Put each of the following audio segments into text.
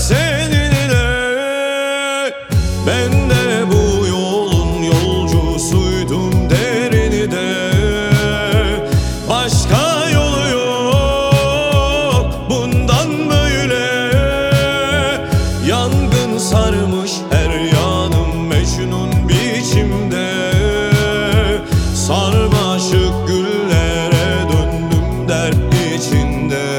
seninle. Ben de bu yolun yolcusuydum derini de. Başka yolu yok bundan böyle. Yangın sarmış her yanım Mecnun biçimde. Sarmaşık güllere döndüm dert içinde.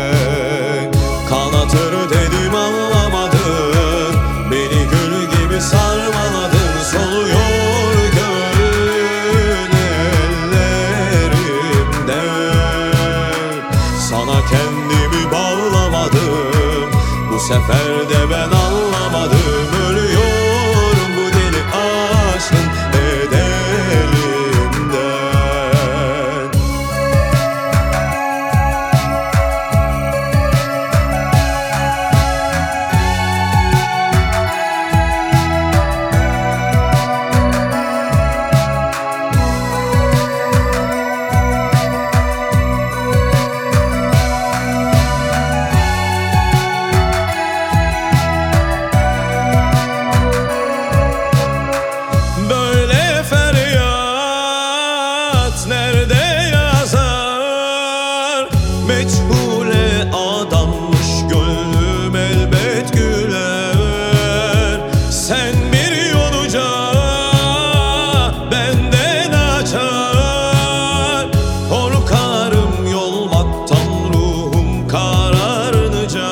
Kanatır dedim anlamadın, beni gül gibi sarmaladın. Soluyor gönlün ellerimde. Sana kendimi bağlamadım, bu sefer de ben anlamadım. Ölüyorum bu deli aşkın bedelinden. Nerede yazar? Meçhule adanmış gönlüm elbet güler. Sen bir yolunca benden açar. Korkarım yolmaktan ruhum kararınca.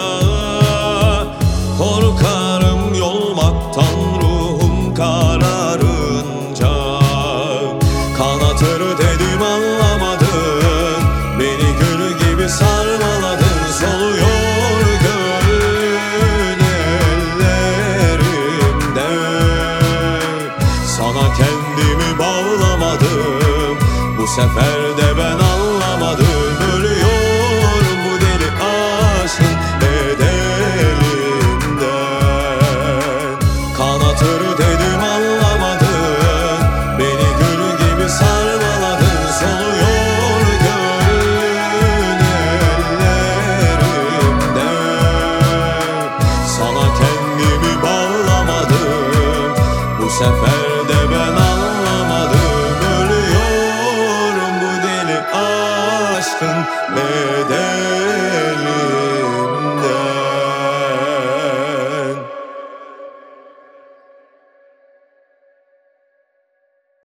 Korkarım yolmaktan ruhum kararınca. Kanatır dedim anlamadın, beni gül gibi sarmaladın. Soluyor gönlün ellerimde. Sana kendimi bağlamadım, bu sefer de ben anlamadım. Ölüyorum bu deli aşkın bedelinden. Kanatır dedim anlamadın, beni gül gibi sarmaladın. Soluyor gönlün ellerimde. Sana kendimi bağlamadım, bu sefer de ben anlamadım. Ölüyorum bu deli aşkın bedelinde.